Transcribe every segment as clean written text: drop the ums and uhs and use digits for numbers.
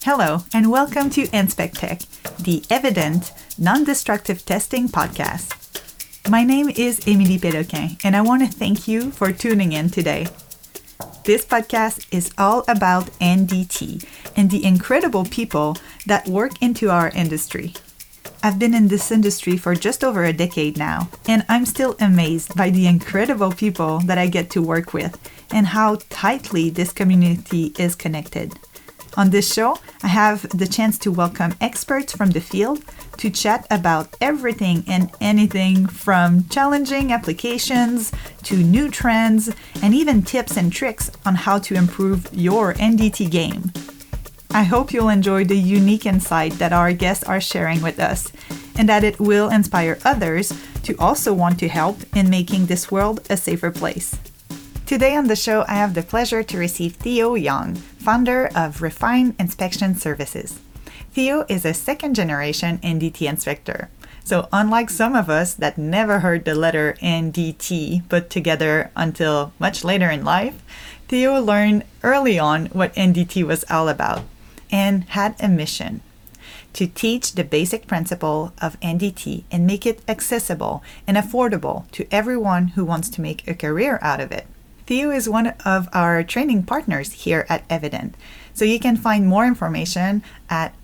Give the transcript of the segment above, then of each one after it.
Hello, and welcome to InspecTech, the evident, non-destructive testing podcast. My name is Émilie Péloquin, and I want to thank you for tuning in today. This podcast is all about NDT and the incredible people that work into our industry. I've been in this industry for just over a decade now, and I'm still amazed by the incredible people that I get to work with and how tightly this community is connected. On this show, I have the chance to welcome experts from the field to chat about everything and anything from challenging applications to new trends and even tips and tricks on how to improve your NDT game. I hope you'll enjoy the unique insight that our guests are sharing with us and that it will inspire others to also want to help in making this world a safer place. Today on the show, I have the pleasure to receive Theo Young, founder of Refine Inspection Services. Theo is a second-generation NDT inspector. So unlike some of us that never heard the letter NDT put together until much later in life, Theo learned early on what NDT was all about and had a mission: to teach the basic principle of NDT and make it accessible and affordable to everyone who wants to make a career out of it. Theo is one of our training partners here at Evident, so you can find more information at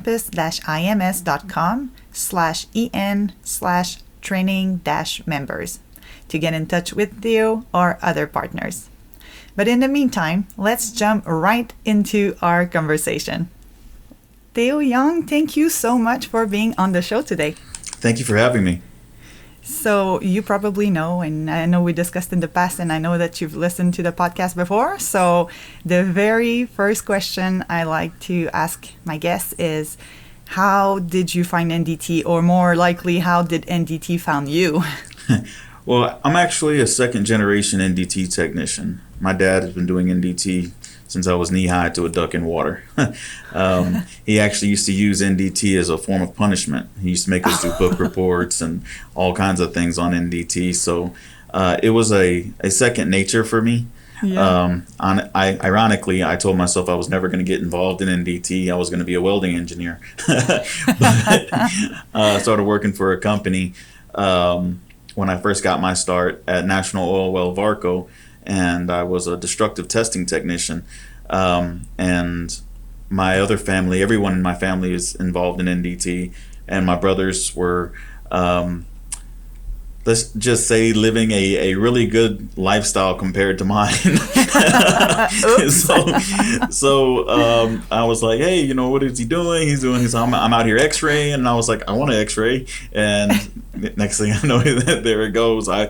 olympus-ims.com/en/training-members to get in touch with Theo or other partners. But in the meantime, let's jump right into our conversation. Theo Young, thank you so much for being on the show today. Thank you for having me. So you probably know, and I know we discussed in the past, and I know that you've listened to the podcast before. So the very first question I like to ask my guests is, how did you find NDT? Or more likely, how did NDT found you? Well, I'm actually a second-generation NDT technician. My dad has been doing NDT since I was knee-high to a duck in water. He actually used to use NDT as a form of punishment. He used to make us do book reports and all kinds of things on NDT. So it was a second nature for me. Yeah. Ironically, I told myself I was never going to get involved in NDT. I was going to be a welding engineer. But I started working for a company when I first got my start at National Oil Well Varco, and I was a destructive testing technician. And my other family, everyone in my family is involved in NDT, and my brothers were, let's just say, living a really good lifestyle compared to mine. So I was like, hey, what is he doing? He's I'm out here x-raying, and I was like, I want to x-ray. And next thing I know, there it goes. I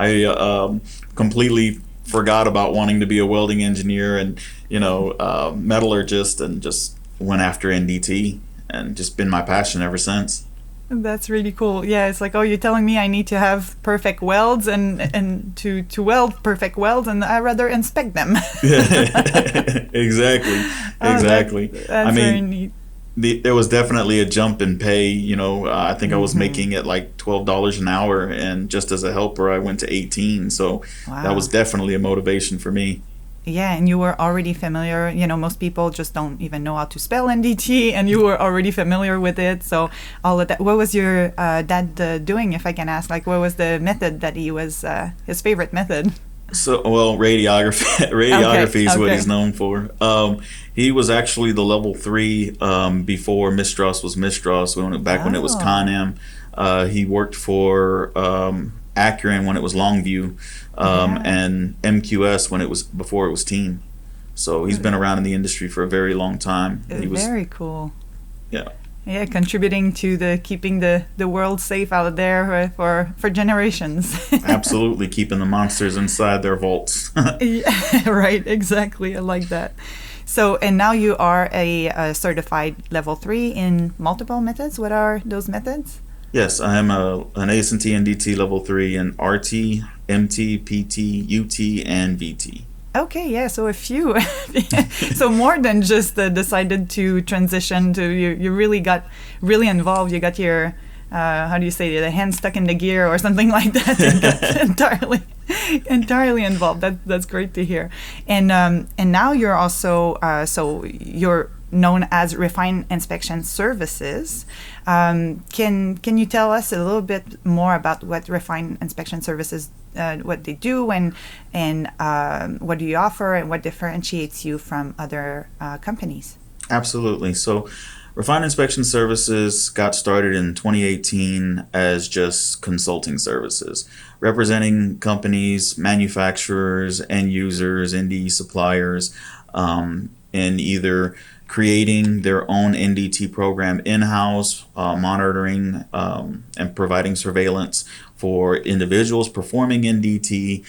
completely forgot about wanting to be a welding engineer and metallurgist, and just went after NDT, and just been my passion ever since. That's really cool. Yeah, it's like, you're telling me I need to have perfect welds and to weld perfect welds, and I rather inspect them. Exactly. That's very neat. There was definitely a jump in pay. I think I was making it like $12 an hour, and just as a helper I went to 18. So That was definitely a motivation for me. Yeah, and you were already familiar. Most people just don't even know how to spell NDT, and you were already familiar with it. So all of that. What was your dad doing, if I can ask? Like, what was the method that he was his favorite method? So, radiography is what he's known for. He was actually the level 3 before Mistras was Mistras. When it was Con-Am. He worked for Acuren when it was Longview, and MQS before it was Team. So he's been around in the industry for a very long time. Very cool. Yeah. Yeah, contributing to keeping the world safe out there for generations. Absolutely, keeping the monsters inside their vaults. Yeah, right, exactly. I like that. So, and now you are a certified level 3 in multiple methods. What are those methods? Yes, I am an AS&T NDT level 3 in RT, MT, PT, UT, and VT. Okay, yeah, so a few. So more than just decided to transition to, you really got really involved. You got your, how do you say, the hand stuck in the gear or something like that. You got entirely involved. That's great to hear. And now you're also, so you're known as Refine Inspection Services. Can you tell us a little bit more about what Refine Inspection Services, what they do, and what do you offer, and what differentiates you from other companies? Absolutely. So Refine Inspection Services got started in 2018 as just consulting services, representing companies, manufacturers, end users, NDE suppliers, in either creating their own NDT program in-house, monitoring and providing surveillance for individuals performing NDT,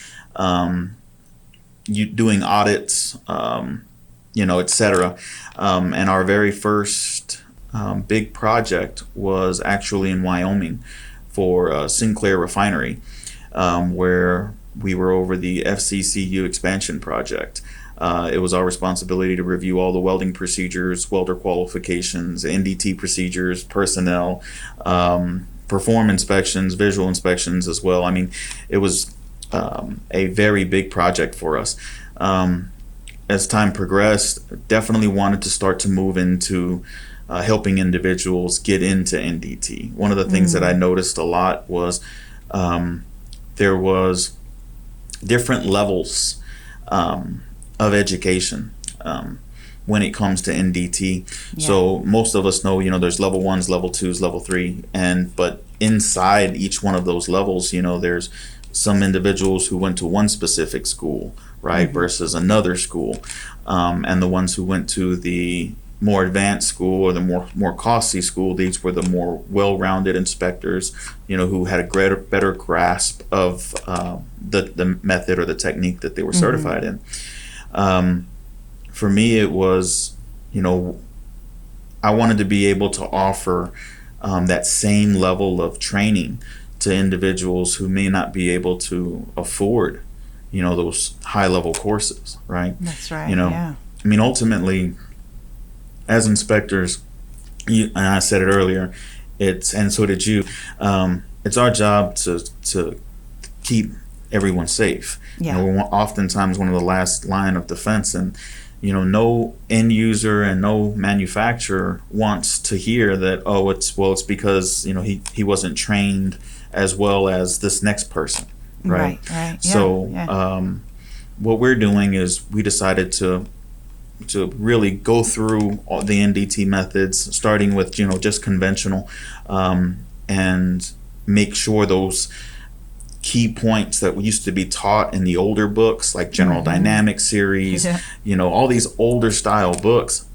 doing audits, etc. And our very first big project was actually in Wyoming for Sinclair Refinery, where we were over the FCCU expansion project. It was our responsibility to review all the welding procedures, welder qualifications, NDT procedures, personnel, perform inspections, visual inspections as well. I mean, it was a very big project for us. As time progressed, definitely wanted to start to move into helping individuals get into NDT. One of the things that I noticed a lot was there was different levels of education when it comes to NDT. Yeah. So most of us know, there's level 1s, level 2s, level 3, but inside each one of those levels, there's some individuals who went to one specific school, right, versus another school, and the ones who went to the more advanced school or the more costly school, these were the more well-rounded inspectors, who had a better grasp of the method or the technique that they were certified in. For me, it was, I wanted to be able to offer that same level of training to individuals who may not be able to afford, those high-level courses, right? That's right. Yeah. I mean, ultimately, as inspectors, and I said it earlier, and so did you. It's our job to keep everyone safe. Yeah. We're oftentimes one of the last line of defense, and no end user and no manufacturer wants to hear that. Oh, it's because he wasn't trained as well as this next person, right? Right. Yeah. So what we're doing is we decided to really go through all the NDT methods, starting with just conventional, and make sure those key points that used to be taught in the older books, like General Dynamics series, all these older style books,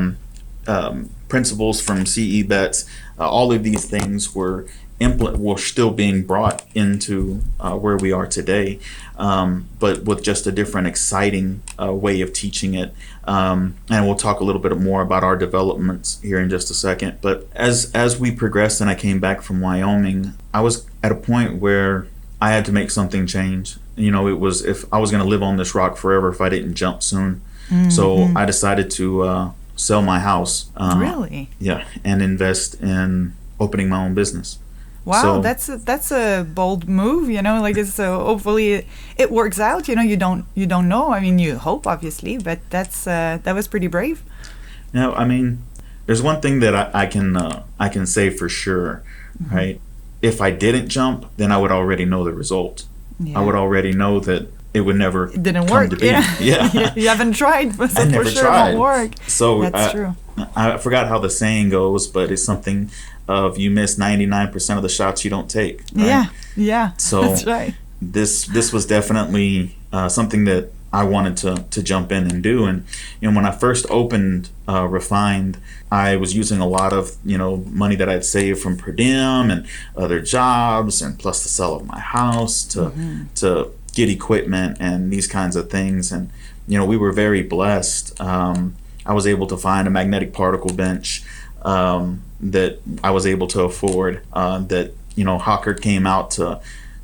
principles from CE BETS, all of these things were still being brought into where we are today, but with just a different, exciting way of teaching it. And we'll talk a little bit more about our developments here in just a second. But as we progressed and I came back from Wyoming, I was at a point where I had to make something change. It was if I was going to live on this rock forever if I didn't jump soon. So I decided to sell my house. Really? Yeah, and invest in opening my own business. Wow, so, that's a bold move, it's hopefully it works out. You don't know. I mean, you hope obviously, but that was pretty brave. No, I mean, there's one thing that I can say for sure, right? If I didn't jump, then I would already know the result. Yeah. I would already know that it would never it didn't work. To be. Yeah. You haven't tried, so I never for sure tried. It won't work. So that's true. I forgot how the saying goes, but it's something of you miss 99% of the shots you don't take. Right? Yeah. So that's right. This was definitely something that I wanted to jump in and do. And when I first opened Refined, I was using a lot of money that I'd saved from per diem and other jobs, and plus the sale of my house to get equipment and these kinds of things. And we were very blessed. I was able to find a magnetic particle bench that I was able to afford. That Hawker came out to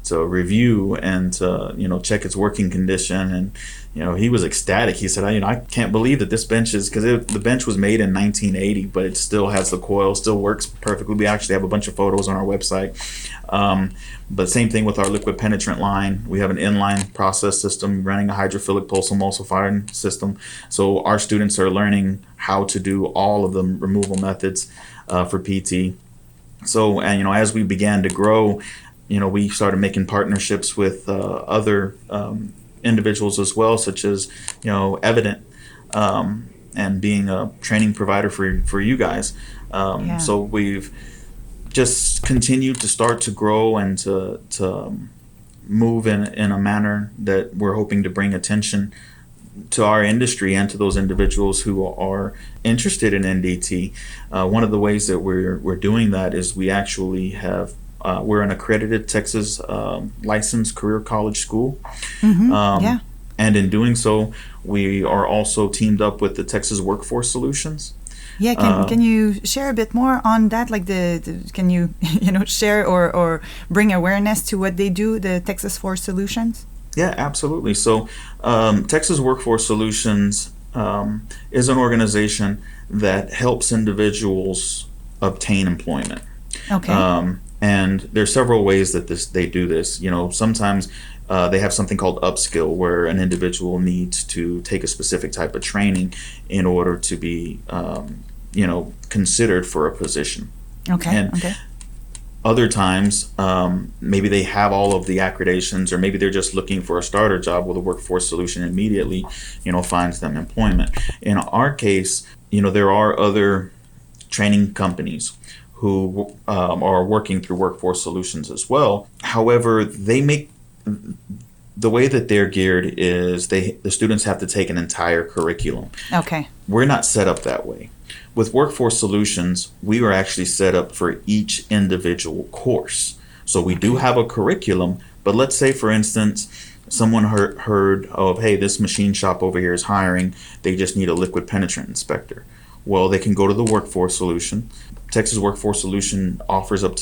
to review and to, check its working condition. And, he was ecstatic. He said, I can't believe that this bench is, because the bench was made in 1980, but it still has the coil, still works perfectly. We actually have a bunch of photos on our website. But same thing with our liquid penetrant line. We have an inline process system running a hydrophilic pulse emulsifying system. So our students are learning how to do all of the removal methods for PT. So, and as we began to grow, we started making partnerships with other individuals as well, such as Evident, and being a training provider for you guys. So we've just continued to start to grow and to move in a manner that we're hoping to bring attention to our industry and to those individuals who are interested in NDT. One of the ways that we're doing that is we actually have we're an accredited Texas licensed career college school. And in doing so, we are also teamed up with the Texas Workforce Solutions. Yeah, can you share a bit more on that? Like can you share or bring awareness to what they do, the Texas Force Solutions? Yeah, absolutely. So Texas Workforce Solutions is an organization that helps individuals obtain employment. Okay. And there's several ways that they do this. Sometimes they have something called upskill, where an individual needs to take a specific type of training in order to be considered for a position. Okay. And other times, maybe they have all of the accreditations, or maybe they're just looking for a starter job. Well, the Workforce Solution immediately, finds them employment. In our case, there are other training companies who are working through Workforce Solutions as well. However, the way that they're geared is the students have to take an entire curriculum. Okay. We're not set up that way. With Workforce Solutions, we are actually set up for each individual course. So we do have a curriculum, but let's say, for instance, someone heard of, hey, this machine shop over here is hiring, they just need a liquid penetrant inspector. Well, they can go to the Workforce Solution. Texas Workforce Solution offers up to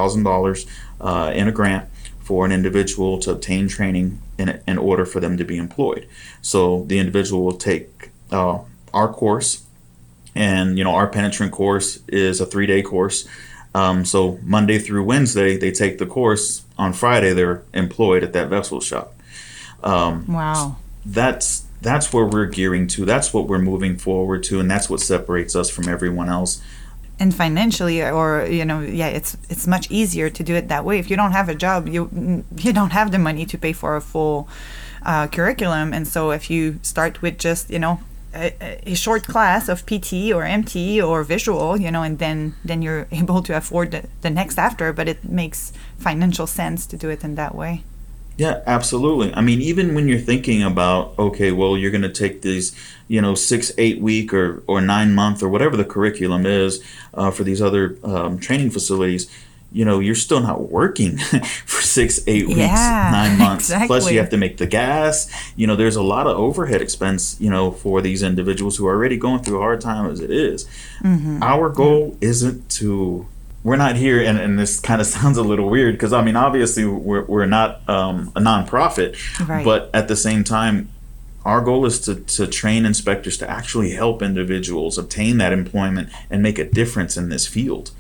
$6,000 in a grant for an individual to obtain training in order for them to be employed. So the individual will take our course, and our penetrant course is a 3-day course. So Monday through Wednesday they take the course. On Friday they're employed at that vessel shop. Wow. That's where we're gearing to. That's what we're moving forward to, and that's what separates us from everyone else. And financially, or it's much easier to do it that way. If you don't have a job, you don't have the money to pay for a full curriculum. And so if you start with just a short class of PT or MT or visual, and then you're able to afford the next after. But it makes financial sense to do it in that way. Yeah, absolutely. I mean, even when you're thinking about, okay, well, you're going to take these, 6-8 week or 9 month or whatever the curriculum is for these other training facilities, you're still not working for 6-8 weeks, 9 months. Exactly. Plus you have to make the gas. There's a lot of overhead expense, for these individuals who are already going through a hard time as it is. Mm-hmm. Our goal isn't to... We're not here, and this kind of sounds a little weird, because, obviously we're not a nonprofit, right. But at the same time, our goal is to train inspectors to actually help individuals obtain that employment and make a difference in this field.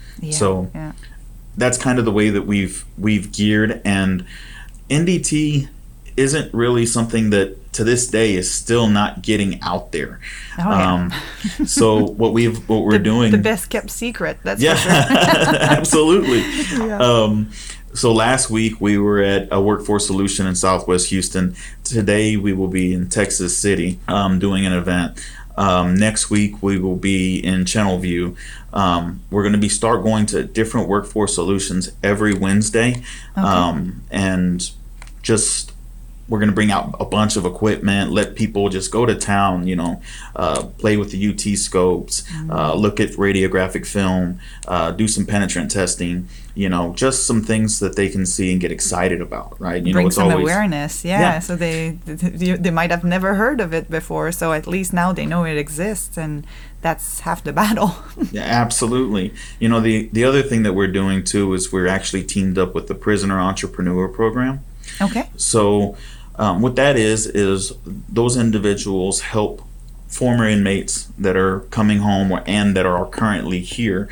That's kind of the way that we've geared, and NDT isn't really something that to this day is still not getting out there. So what we're doing, the best kept secret, that's for sure. Absolutely. So last week we were at a Workforce Solution in Southwest Houston. Today we will be in Texas City doing an event. Next week we will be in Channelview. We're going to start going to different Workforce Solutions every Wednesday. And just we're going to bring out a bunch of equipment, let people just go to town, play with the UT scopes, look at radiographic film, do some penetrant testing, just some things that they can see and get excited about, right? Bring some awareness, yeah. So they might have never heard of it before, so at least now they know it exists, and that's half the battle. Yeah, absolutely. The other thing that we're doing too is we're actually teamed up with the Prisoner Entrepreneur Program. Okay. So what that is those individuals help former inmates that are coming home and that are currently here,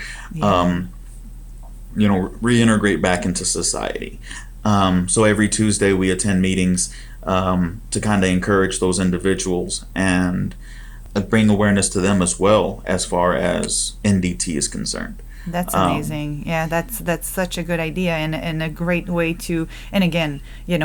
reintegrate back into society. So every Tuesday we attend meetings to kind of encourage those individuals and bring awareness to them as well as far as NDT is concerned. That's amazing. Yeah, that's such a good idea and a great way to, and again,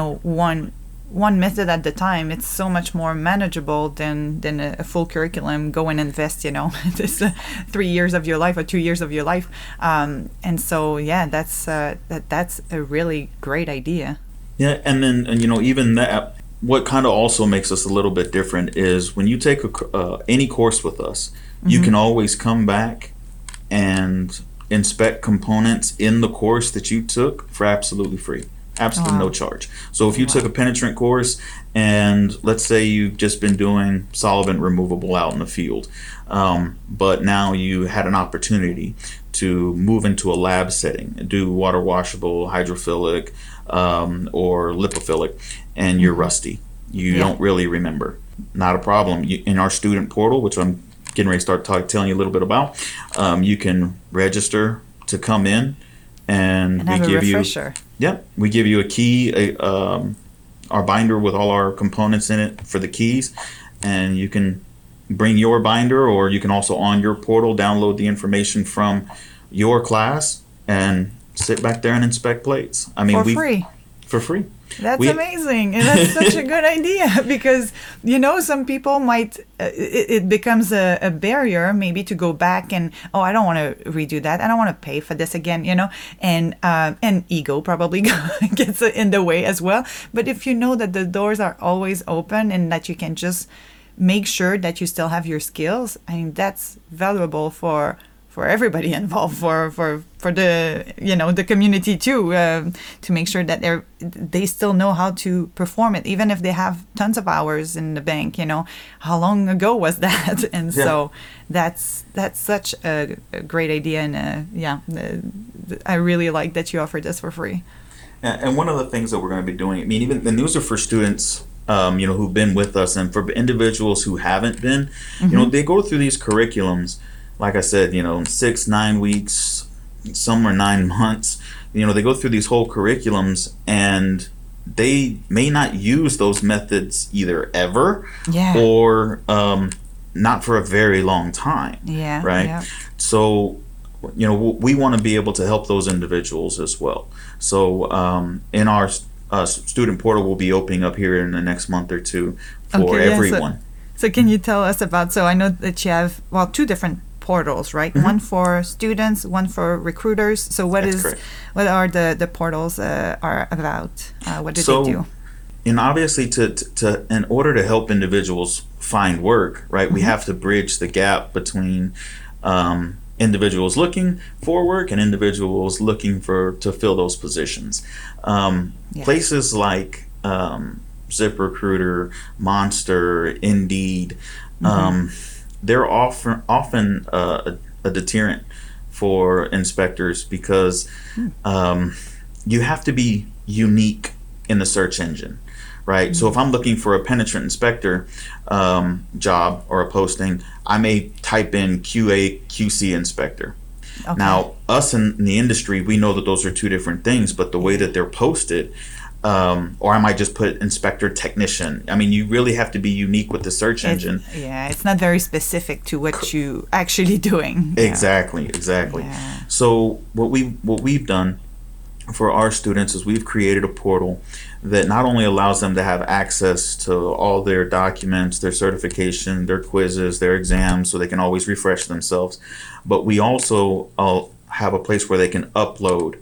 one method at the time. It's so much more manageable than a full curriculum. Go and invest, this 3 years of your life or 2 years of your life. And so, yeah, that's a really great idea. Yeah, and then even that. What kind of also makes us a little bit different is when you take any course with us, you can always come back and inspect components in the course that you took for absolutely free. Absolutely no charge. So if you took a penetrant course and let's say you've just been doing solvent removable out in the field, but now you had an opportunity to move into a lab setting, do water washable, hydrophilic, or lipophilic, and you're rusty. You don't really remember. Not a problem. In our student portal, which I'm getting ready to start telling you a little bit about, you can register to come in, and we give refresher. We give you a key, our binder with all our components in it for the keys, and you can bring your binder, or you can also on your portal download the information from your class and sit back there and inspect plates. Free. For free. That's amazing. And that's such a good idea because, some people might, it becomes a barrier maybe to go back and, I don't want to redo that. I don't want to pay for this again, and ego probably gets in the way as well. But if you know that the doors are always open and that you can just make sure that you still have your skills, that's valuable for everybody involved, for the the community too, to make sure that they still know how to perform it, even if they have tons of hours in the bank. How long ago was that? And so that's such a great idea, and I really like that you offered this for free. And one of the things that we're going to be doing, even the news are for students, who've been with us, and for individuals who haven't been, they go through these curriculums. Like I said, 6-9 weeks, some are 9 months. They go through these whole curriculums and they may not use those methods either ever or not for a very long time. Yeah. Right. Yeah. So, we want to be able to help those individuals as well. So, in our student portal, we'll be opening up here in the next month or two for everyone. So can you tell us about? So I know that you have 2 different portals, right? Mm-hmm. One for students, one for recruiters. So what are the portals are about? What do they do? And obviously, to in order to help individuals find work, right, we have to bridge the gap between individuals looking for work and individuals looking to fill those positions. Places like ZipRecruiter, Monster, Indeed. They're often a deterrent for inspectors because you have to be unique in the search engine, right? So if I'm looking for a penetrant inspector job or a posting, I may type in QA, QC inspector. Okay. Now, us in the industry, we know that those are 2 different things, but the way that they're posted, or I might just put inspector technician. You really have to be unique with the search engine. It's not very specific to what you actually doing. Exactly. Yeah. So what we've done for our students is we've created a portal that not only allows them to have access to all their documents, their certification, their quizzes, their exams, so they can always refresh themselves, but we also have a place where they can upload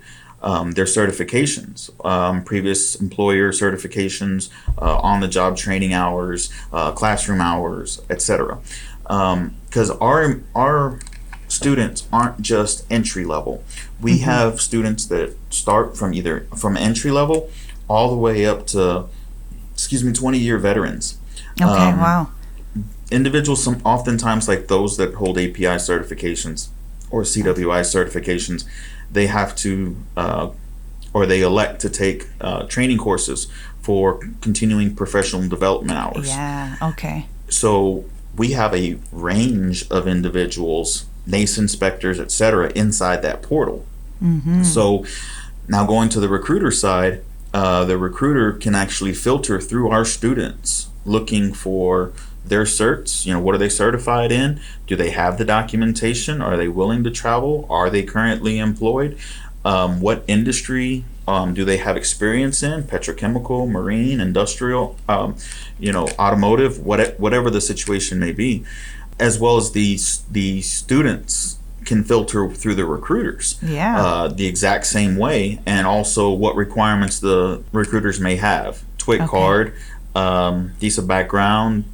their certifications, previous employer certifications, on-the-job training hours, classroom hours, etc. Because our students aren't just entry level. We have students that start from entry level all the way up to 20-year veterans. Okay, wow. Individuals, oftentimes like those that hold API certifications or CWI certifications, they have to or they elect to take training courses for continuing professional development hours. Yeah, okay. So we have a range of individuals, NACE inspectors, etc., inside that portal. So now going to the recruiter side, the recruiter can actually filter through our students looking for their certs. What are they certified in? Do they have the documentation? Are they willing to travel? Are they currently employed? What industry do they have experience in? Petrochemical, marine, industrial, automotive, whatever the situation may be. As well as the students can filter through the recruiters the exact same way, and also what requirements the recruiters may have. TWIC card, decent background,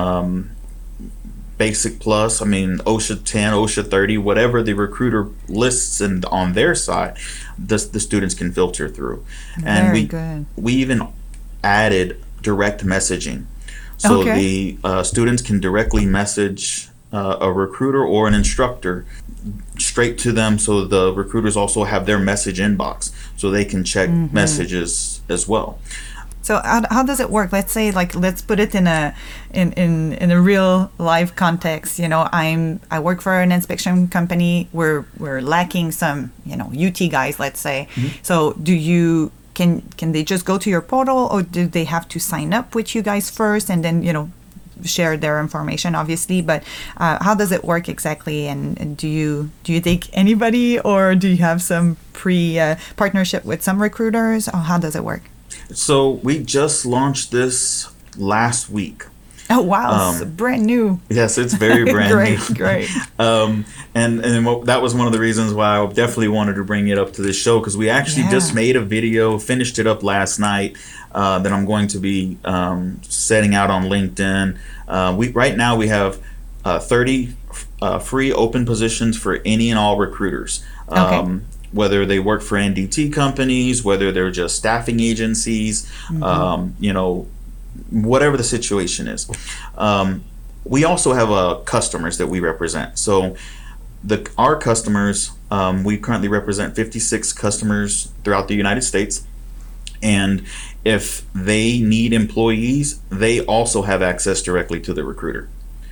Basic Plus, OSHA 10, OSHA 30, whatever the recruiter lists on their side, the students can filter through. And we even added direct messaging. So the students can directly message a recruiter or an instructor straight to them, so the recruiters also have their message inbox so they can check messages as well. So how does it work? Let's say, let's put it in a real life context. I work for an inspection company. We're lacking some UT guys, let's say. So can they just go to your portal, or do they have to sign up with you guys first and then share their information, obviously? But how does it work exactly? And do you take anybody, or do you have some partnership with some recruiters, or how does it work? So we just launched this last week. Oh wow! It's brand new. Yes, it's very brand new. Great. And that was one of the reasons why I definitely wanted to bring it up to this show, because we actually just made a video, finished it up last night, that I'm going to be setting out on LinkedIn. Right now we have 30 free open positions for any and all recruiters. Whether they work for NDT companies, whether they're just staffing agencies, whatever the situation is. We also have customers that we represent. So our customers, we currently represent 56 customers throughout the United States. And if they need employees, they also have access directly to the recruiter.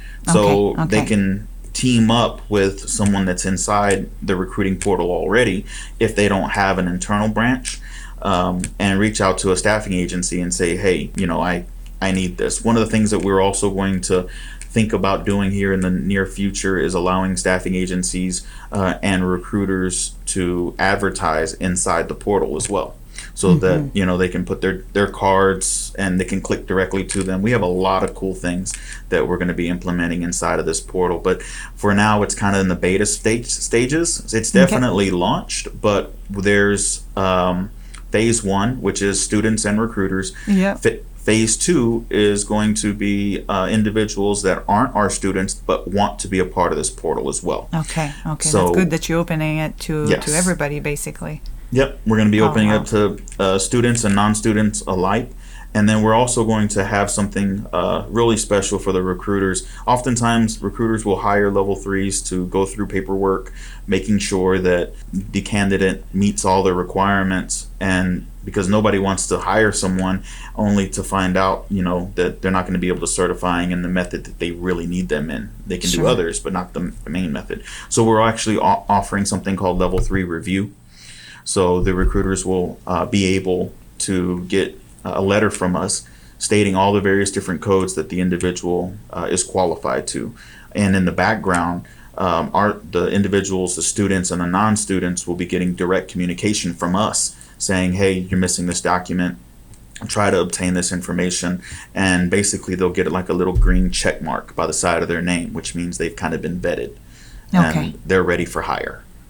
So they can team up with someone that's inside the recruiting portal already if they don't have an internal branch, and reach out to a staffing agency and say, hey, I need this. One of the things that we're also going to think about doing here in the near future is allowing staffing agencies and recruiters to advertise inside the portal as well, so that they can put their cards and they can click directly to them. We have a lot of cool things that we're going to be implementing inside of this portal, but for now it's kind of in the beta stages. It's definitely launched, but there's phase 1, which is students and recruiters. Phase 2 is going to be individuals that aren't our students but want to be a part of this portal as well. Okay, so that's good that you're opening it to everybody, basically. Yep, we're going to be opening up to students and non-students alike. And then we're also going to have something really special for the recruiters. Oftentimes, recruiters will hire level 3s to go through paperwork, making sure that the candidate meets all the requirements. And because nobody wants to hire someone only to find out, that they're not going to be able to certifying in the method that they really need them in. They can do others, but not the main method. So we're actually offering something called level 3 review. So the recruiters will be able to get a letter from us stating all the various different codes that the individual is qualified to. And in the background, the individuals, the students and the non-students will be getting direct communication from us saying, hey, you're missing this document, try to obtain this information. And basically they'll get like a little green check mark by the side of their name, which means they've kind of been vetted and they're ready for hire.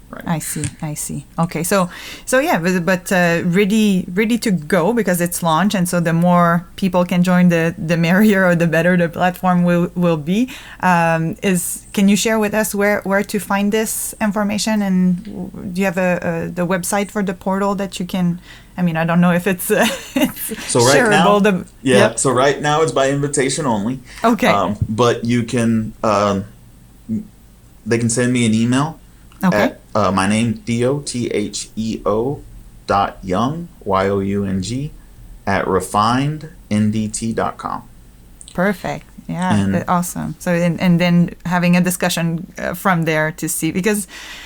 Right. I see. Okay, so yeah, but ready to go because it's launched, and so the more people can join, the merrier, or the better the platform will be. Can you share with us where to find this information, and do you have the website for the portal that you can? I mean, I don't know if it's so right shareable. Now, So right now it's by invitation only. Okay. But you can. They can send me an email. Okay. At my name, Theo Young YOUNG at refinedndt.com. Perfect. Yeah, awesome. So and then having a discussion from there to see, because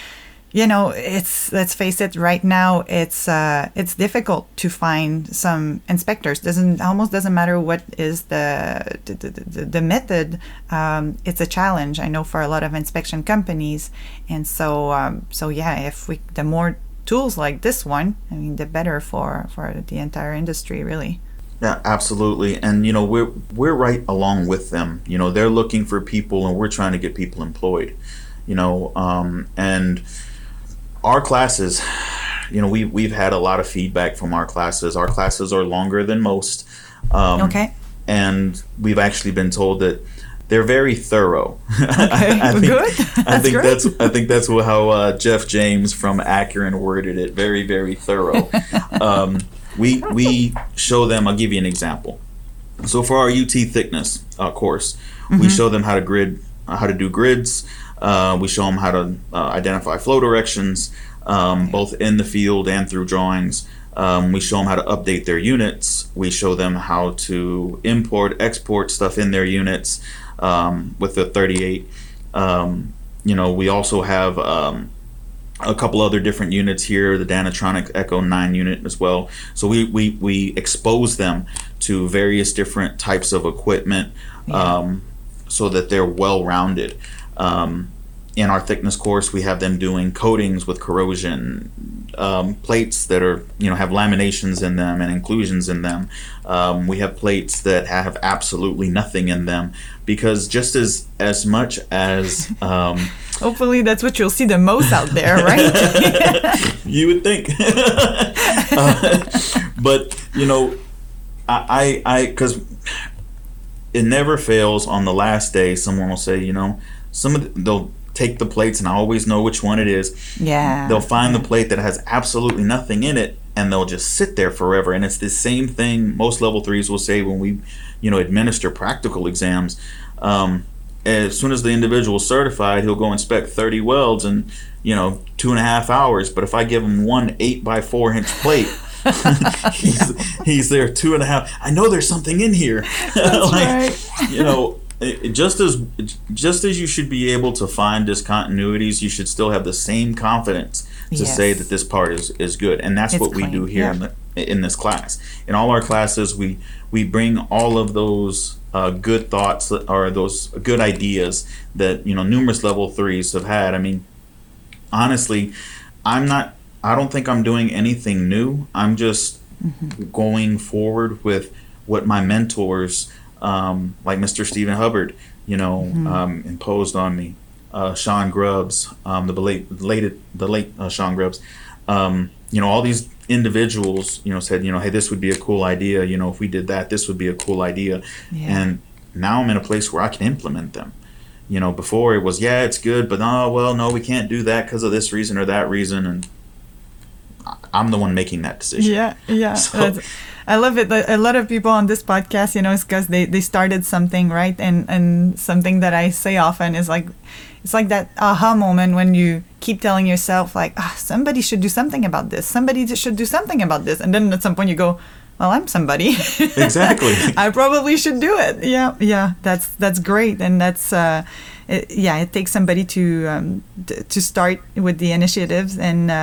let's face it, right now it's difficult to find some inspectors. Almost doesn't matter what is the method. It's a challenge, I know, for a lot of inspection companies, and so if the more tools like this one, I mean, the better for the entire industry, really. Yeah, absolutely. And we're right along with them. They're looking for people, and we're trying to get people employed. And our classes, we've had a lot of feedback from our classes. Our classes are longer than most. Okay. And we've actually been told that they're very thorough. Okay, good. I think that's how Jeff James from Akron worded it. Very, very thorough. We show them. I'll give you an example. So for our UT thickness course, we show them how to do grids. We show them how to identify flow directions, both in the field and through drawings. We show them how to update their units. We show them how to import, export stuff in their units with the 38. We also have a couple other different units here, the Danatronic Echo 9 unit as well. So we expose them to various different types of equipment so that they're well-rounded. In our thickness course, we have them doing coatings with corrosion, plates that are have laminations in them and inclusions in them. We have plates that have absolutely nothing in them, because just as much as hopefully that's what you'll see the most out there, right? You would think. But I because it never fails. On the last day, someone will say, they'll take the plates, and I always know which one it is. Yeah. They'll find the plate that has absolutely nothing in it, and they'll just sit there forever. And it's the same thing most level 3s will say when we, administer practical exams. As soon as the individual is certified, he'll go inspect 30 welds in, 2.5 hours. But if I give him one 8x4 inch plate, he's there 2.5. I know there's something in here. That's right. Just as you should be able to find discontinuities, you should still have the same confidence to say that this part is good. And that's what we do here in this class. In all our classes, we bring all of those good thoughts, or those good ideas that numerous level 3s have had. I mean, honestly, I don't think I'm doing anything new. I'm just going forward with what my mentors, like Mr. Stephen Hubbard, imposed on me. Sean Grubbs, the late Sean Grubbs, all these individuals, said, hey, this would be a cool idea. If we did that, this would be a cool idea. Yeah. And now I'm in a place where I can implement them. Before it was, it's good, but no, we can't do that because of this reason or that reason. And I'm the one making that decision. Yeah. So, I love it. A lot of people on this podcast, it's because they started something, right? And something that I say often is like, it's like that aha moment when you keep telling yourself, like, somebody should do something about this. Somebody should do something about this. And then at some point you go, well, I'm somebody. Exactly. I probably should do it. Yeah. That's great. And that's, it takes somebody to start with the initiatives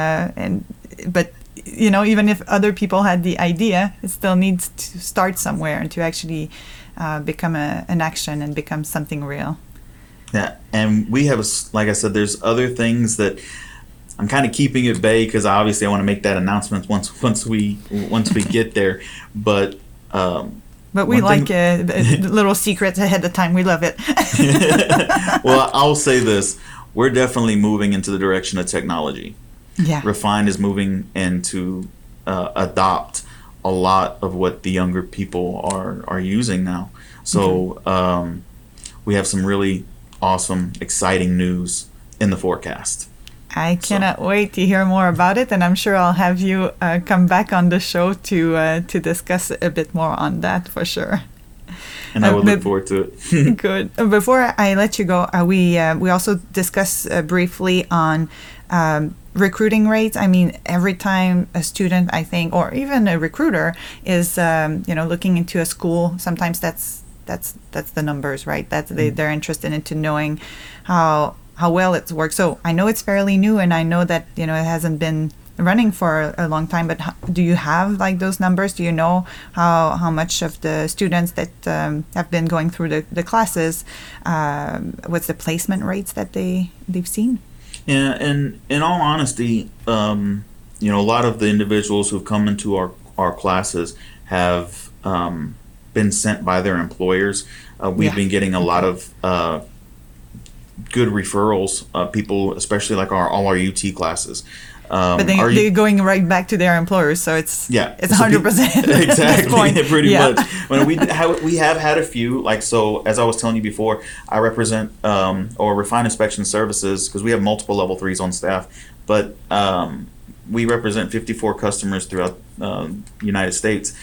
but even if other people had the idea, it still needs to start somewhere and to actually become an action and become something real. Yeah, and we have, like I said, there's other things that I'm kind of keeping at bay because obviously I want to make that announcement once we get there. But we like little secrets ahead of time. We love it. Well, I'll say this. we're definitely moving into the direction of technology. Yeah. Refine is moving into adopt a lot of what the younger people are using now. So we have some really awesome, exciting news in the forecast. I cannot wait to hear more about it, and I'm sure I'll have you come back on the show to discuss a bit more on that for sure. And I will look forward to it. Good. Before I let you go, we also discussed briefly on recruiting rates. I mean, every time a student, I think, or even a recruiter is looking into a school, sometimes that's the numbers, right? They're interested into knowing how well it's worked. So I know it's fairly new, and I know that it hasn't been running for a long time, but do you have like those numbers? Do you know how much of the students that have been going through the classes, what's the placement rates that they've seen? Yeah, and in all honesty, a lot of the individuals who've come into our classes have been sent by their employers. We've been getting a lot of good referrals, people, especially like all our UT classes. But they're going right back to their employers, so it's 100%. Exactly, pretty much. When we have had a few, like, so as I was telling you before, I represent or Refine Inspection Services, because we have multiple level 3s on staff, but we represent 54 customers throughout the United States,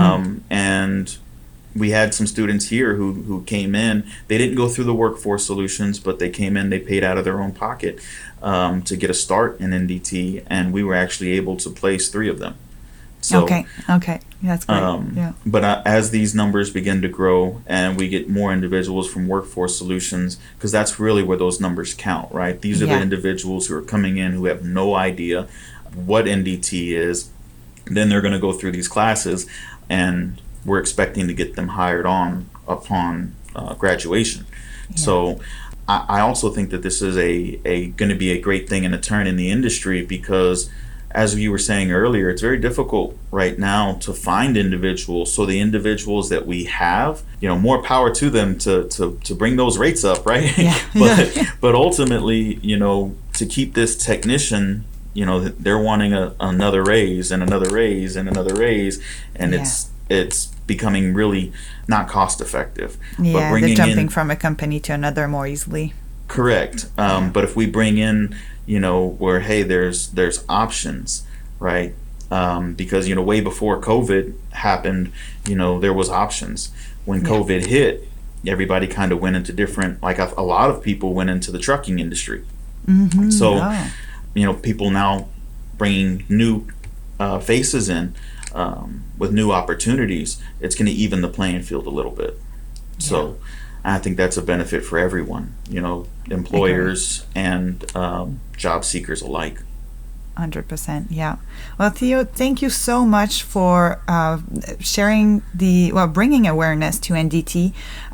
and we had some students here who came in. They didn't go through the Workforce Solutions, but they came in, they paid out of their own pocket to get a start in NDT, and we were actually able to place 3 of them. So, okay, that's great. But as these numbers begin to grow and we get more individuals from Workforce Solutions, because that's really where those numbers count, right? These are the individuals who are coming in who have no idea what NDT is. Then they're going to go through these classes, and we're expecting to get them hired on upon graduation. So I also think that this is going to be a great thing and a turn in the industry, because as you were saying earlier, it's very difficult right now to find individuals. So the individuals that we have, more power to them to bring those rates up, right? But ultimately, to keep this technician, they're wanting another raise and another raise and another raise, and it's becoming really not cost effective. Yeah, they're jumping from a company to another more easily. Correct. But if we bring in, where, hey, there's options, right? Because, way before COVID happened, there was options. When COVID hit, everybody kind of went into different, like a lot of people went into the trucking industry. So, people now bringing new faces in, with new opportunities, it's going to even the playing field a little bit. So I think that's a benefit for everyone, employers and job seekers alike. 100%. Yeah. Well, Theo, thank you so much for sharing bringing awareness to NDT,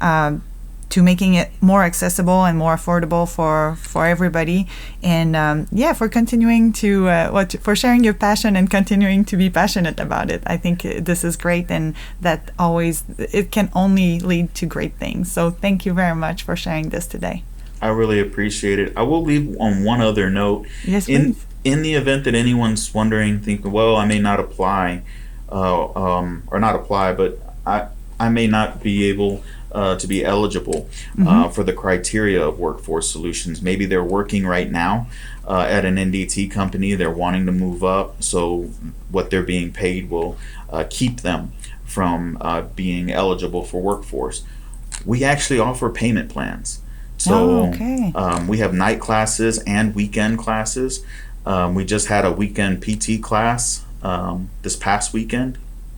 to making it more accessible and more affordable for everybody, and for continuing for sharing your passion and continuing to be passionate about it. I think this is great, and that it can only lead to great things. So thank you very much for sharing this today. I really appreciate it. I will leave on one other note. Yes, please. In the event that anyone's wondering, thinking, well, I may not apply, or not apply, but I may not be able to be eligible for the criteria of Workforce Solutions. Maybe they're working right now at an NDT company. They're wanting to move up, so what they're being paid will keep them from being eligible for workforce. We actually offer payment plans. So we have night classes and weekend classes. We just had a weekend PT class this past weekend.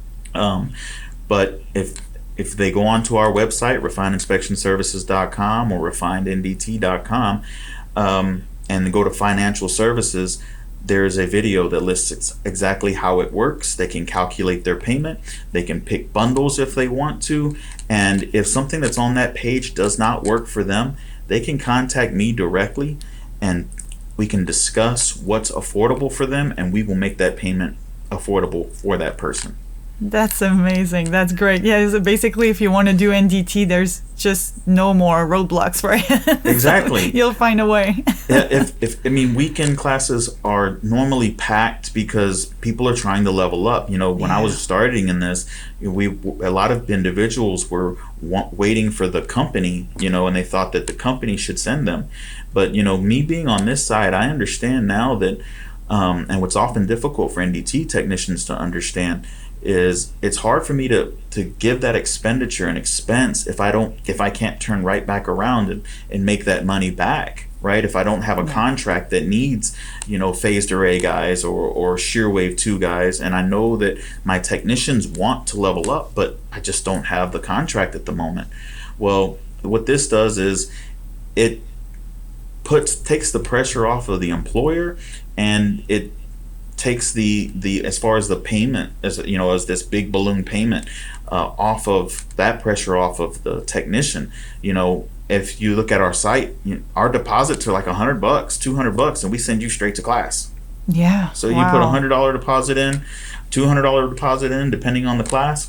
But if they go onto our website, refineinspectionservices.com or refinedndt.com, and go to financial services, there's a video that lists exactly how it works. They can calculate their payment. They can pick bundles if they want to. And if something that's on that page does not work for them, they can contact me directly, and we can discuss what's affordable for them, and we will make that payment affordable for that person. That's amazing. That's great. Yeah, so basically, if you want to do NDT, there's just no more roadblocks for it. Exactly. So you'll find a way. Yeah, I mean, weekend classes are normally packed because people are trying to level up. You know, when I was starting in this, a lot of individuals were waiting for the company, you know, and they thought that the company should send them. But, you know, me being on this side, I understand now that, and what's often difficult for NDT technicians to understand is it's hard for me to give that expenditure and expense if I can't turn right back around and make that money back, right? If I don't have a contract that needs, you know, phased array guys or shear wave 2 guys, and I know that my technicians want to level up, but I just don't have the contract at the moment. Well, what this does is it takes the pressure off of the employer, and it takes the as far as the payment, as you know, as this big balloon payment, off of that pressure off of the technician. You know, if you look at our site, our deposits are like $100, $200, and we send you straight to class. Yeah. So you put $100 deposit in, $200 deposit in, depending on the class.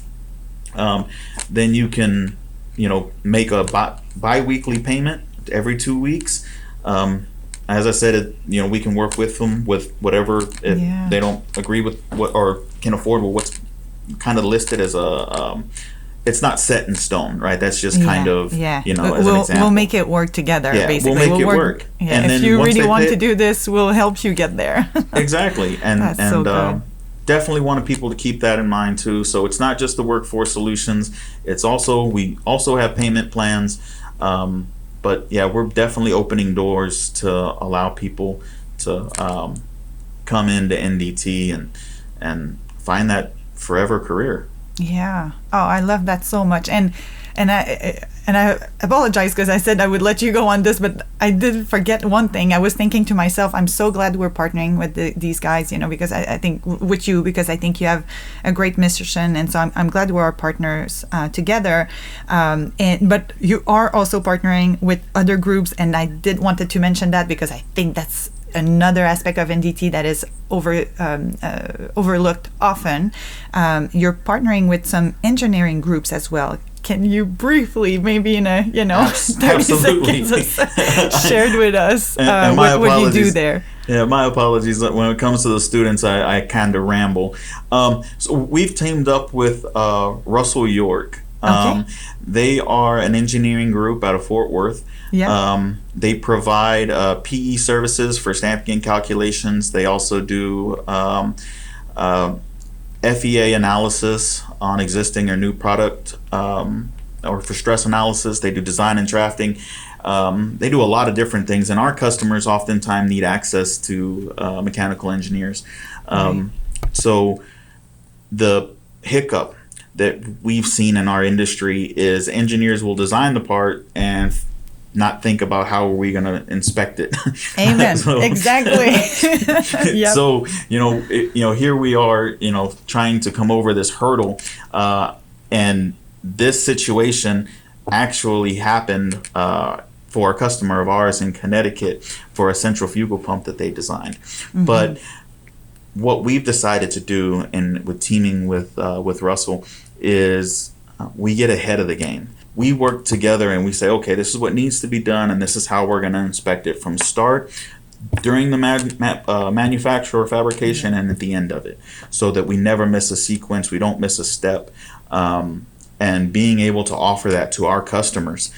Then you can, you know, make a bi-weekly payment every 2 weeks. As I said, you know, we can work with them with whatever if they don't agree with what or can afford with what's kind of listed as a. It's not set in stone, right? That's just kind of, you know, as an example. We'll make it work together, basically. We'll make it work. Yeah, and if you really want to do this, we'll help you get there. Exactly. And so good. Definitely wanted people to keep that in mind too. So it's not just the workforce solutions. It's also, we also have payment plans. But yeah, we're definitely opening doors to allow people to come into NDT and find that forever career. Yeah. Oh, I love that so much. And I apologize because I said I would let you go on this, but I did forget one thing. I was thinking to myself, I'm so glad we're partnering with these guys, you know, because I think with you, because I think you have a great mission, and so I'm glad we're partners together. But you are also partnering with other groups, and I did wanted to mention that because I think that's another aspect of NDT that is overlooked often. You're partnering with some engineering groups as well. Can you briefly, maybe in a 30 seconds, shared with us what you do there? Yeah, my apologies. When it comes to the students, I kind of ramble. So we've teamed up with Russell York. They are an engineering group out of Fort Worth. Yeah. They provide PE services for stamping calculations. They also do FEA analysis on existing or new product, or for stress analysis. They do design and drafting. They do a lot of different things, and our customers oftentimes need access to mechanical engineers. So the hiccup that we've seen in our industry is engineers will design the part and not think about how are we going to inspect it. Amen. Exactly. Yep. So here we are, trying to come over this hurdle, and this situation actually happened for a customer of ours in Connecticut for a centrifugal pump that they designed. Mm-hmm. But what we've decided to do, and with teaming with Russell, is we get ahead of the game. We work together and we say, okay, this is what needs to be done, and this is how we're going to inspect it from start, during the manufacture or fabrication, and at the end of it, so that we never miss a sequence, we don't miss a step, and being able to offer that to our customers,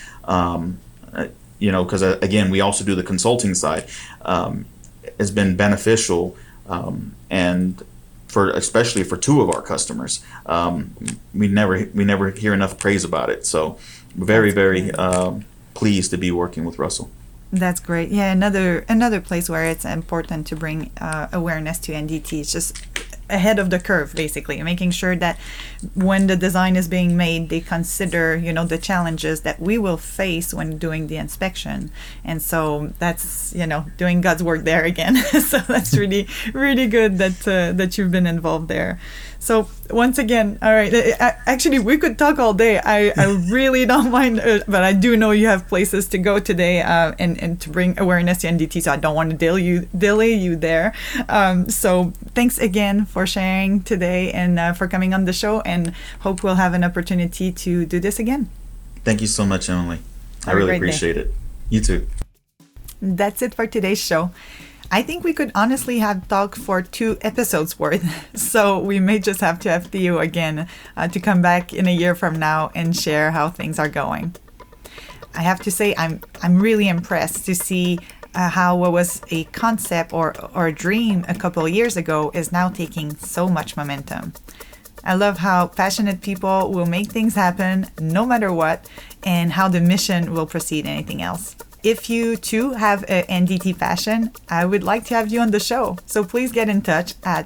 because again, we also do the consulting side, has been beneficial, and especially for two of our customers. We never hear enough praise about it. So very, very pleased to be working with Russell. That's great. Yeah, another place where it's important to bring awareness to NDT is just ahead of the curve, basically, making sure that when the design is being made, they consider, the challenges that we will face when doing the inspection. And so that's, doing God's work there again. So that's really, really good that you've been involved there. So once again, all right, actually we could talk all day. I really don't mind, but I do know you have places to go today, and to bring awareness to NDT, so I don't want to delay you there. So thanks again for for sharing today and for coming on the show, and hope we'll have an opportunity to do this again. Thank you so much, Emily. I really appreciate it. You too. That's it for today's show. I think we could honestly have talked for 2 episodes worth, so we may just have to have Theo again to come back in a year from now and share how things are going. I have to say I'm really impressed to see how what was a concept or a dream a couple of years ago is now taking so much momentum. I love how passionate people will make things happen no matter what, and how the mission will precede anything else. If you too have an NDT passion, I would like to have you on the show. So please get in touch at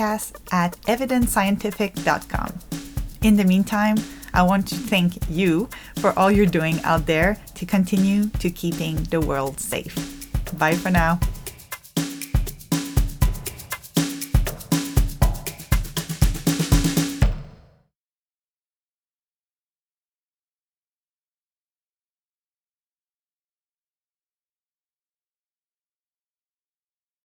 podcast@evidencescientific.com. In the meantime, I want to thank you for all you're doing out there to continue to keeping the world safe. Bye for now.